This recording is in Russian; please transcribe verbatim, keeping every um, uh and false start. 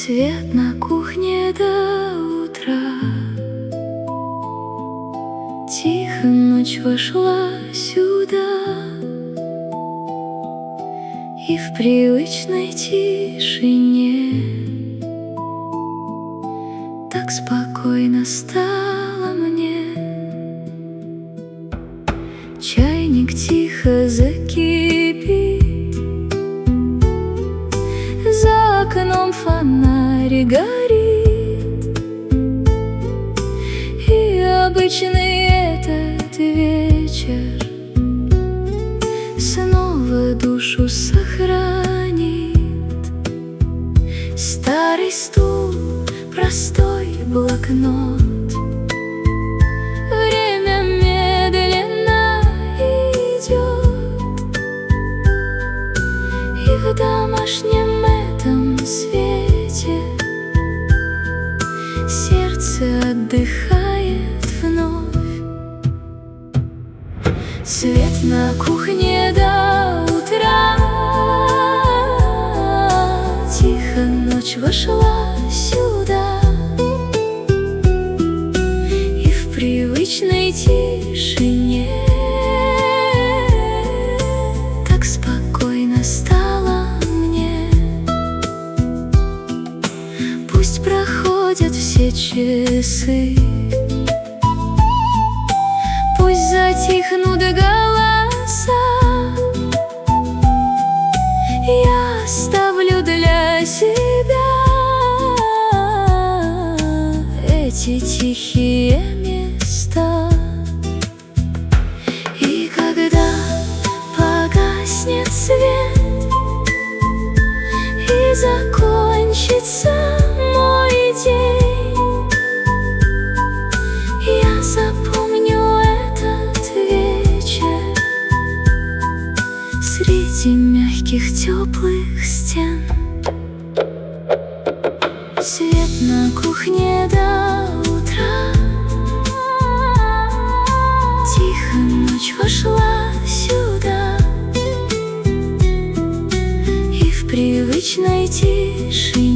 Свет на кухне до утра. Тихо ночь вошла сюда, и в привычной тишине так спокойно стало мне. Чайник тихо закипит, за окном фонарь горит, и обычный этот вечер снова душу сохранит. Старый стул, простой блокнот, время медленно идет, и в домашнем этом свете сердце отдыхает вновь. Свет на кухне до утра. Тихо ночь вошла сюда, и в привычной тишине так спокойно стало мне. Пусть проходят все часы, пусть затихнут голоса, я оставлю для себя эти тихие места. И когда погаснет свет и закончится мой день, я запомню этот вечер среди мягких теплых стен. Свет на кухне до утра. Тихо ночь вошла сюда, и в привычной тишине